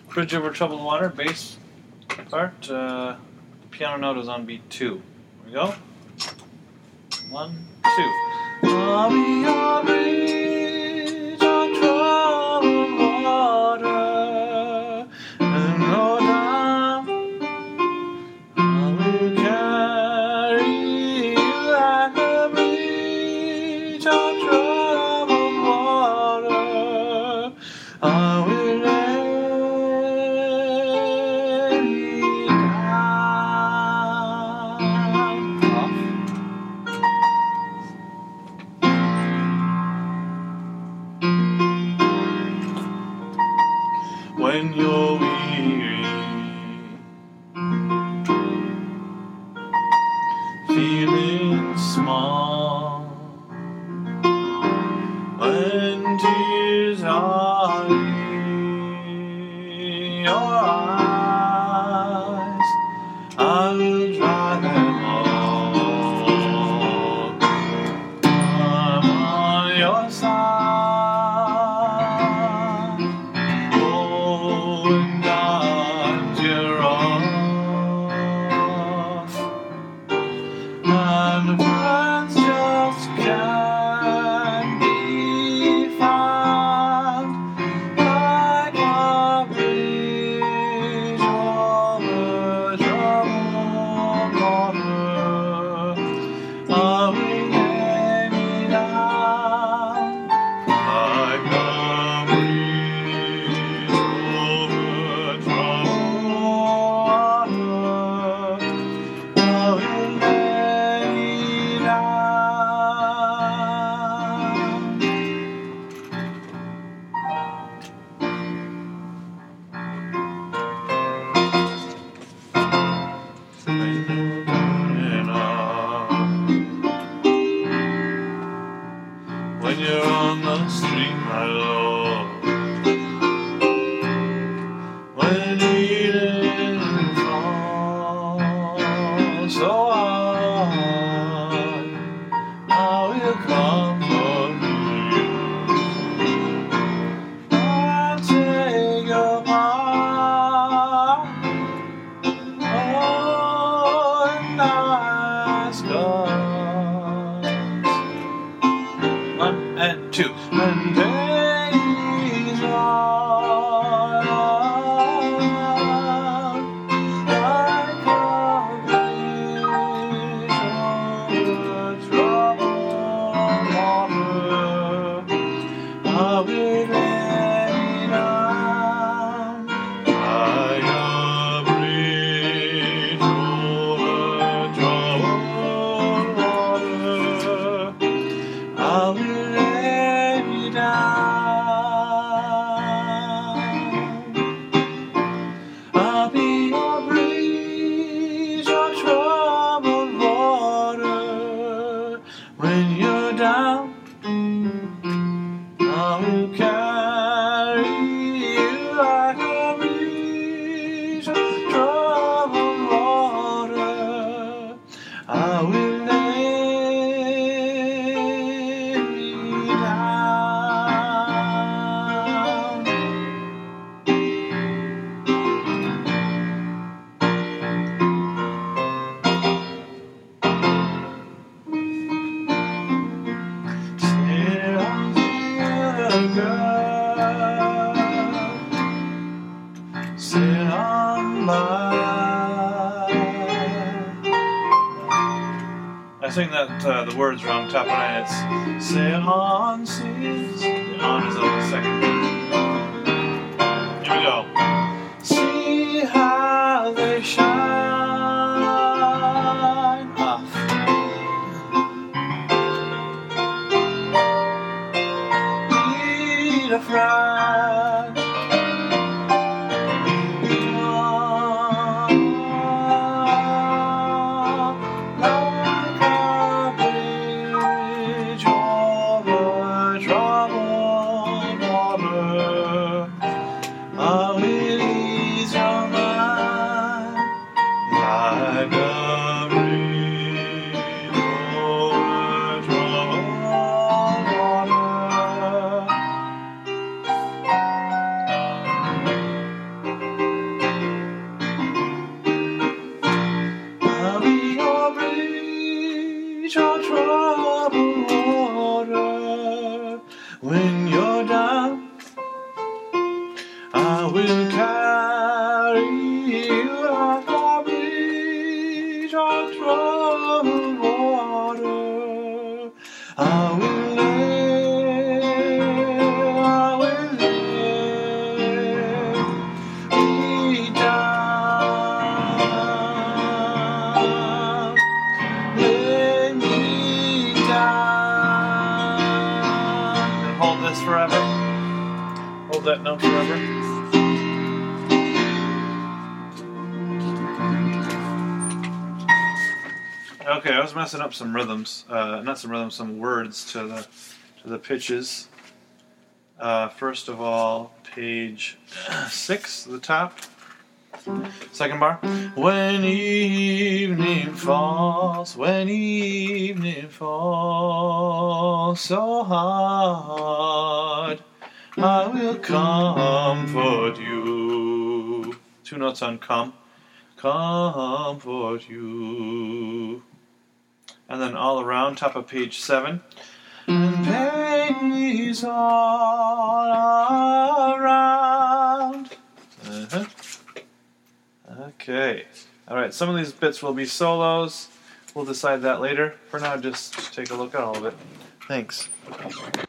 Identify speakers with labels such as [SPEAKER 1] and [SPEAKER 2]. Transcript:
[SPEAKER 1] Bridge Over Troubled Water, bass part. Piano note is on beat 2. Here we go. 1, 2. I'll be your bridge on troubled water, and no doubt I will carry you like a bridge on troubled water. I will lay you down. When you're weary, feeling small, when tears are in your eyes, I'll dry them all. I'm on your side, and not you're off, and friends just can't be found like a bridge over troubled water. I will lay me down like a bridge over troubled water. I will lay me when you're on the street, my lord, when evening falls so hard, I will comfort you and take your part. Oh, and ask us. 1 and 2. When days are out, like a bridge over troubled water, I will lay down like a bridge over troubled water. I will lay me down. I'll be your bridge on troubled water. When you're down, I will carry you like a bridge on troubled water. I will lay me down. Sit on the girl, sit on by. I sing that the words wrong. Top line, it's sit on seas. The on is on the second. Here we go. See how they shine off. Need a friend. Like a bridge over troubled water. will carry you on the bridge of troubled water. I will lay me down, lay me down. And hold this forever. Hold that note forever. Okay, I was messing up some rhythms. Not some rhythms, some words to the pitches. First of all, page 6, the top. Second bar. When evening falls so hard, I will comfort you. 2 notes on come. Comfort you. And then all around, top of page 7. And pain is all around. Okay. Alright, some of these bits will be solos. We'll decide that later. For now, just take a look at all of it. Thanks.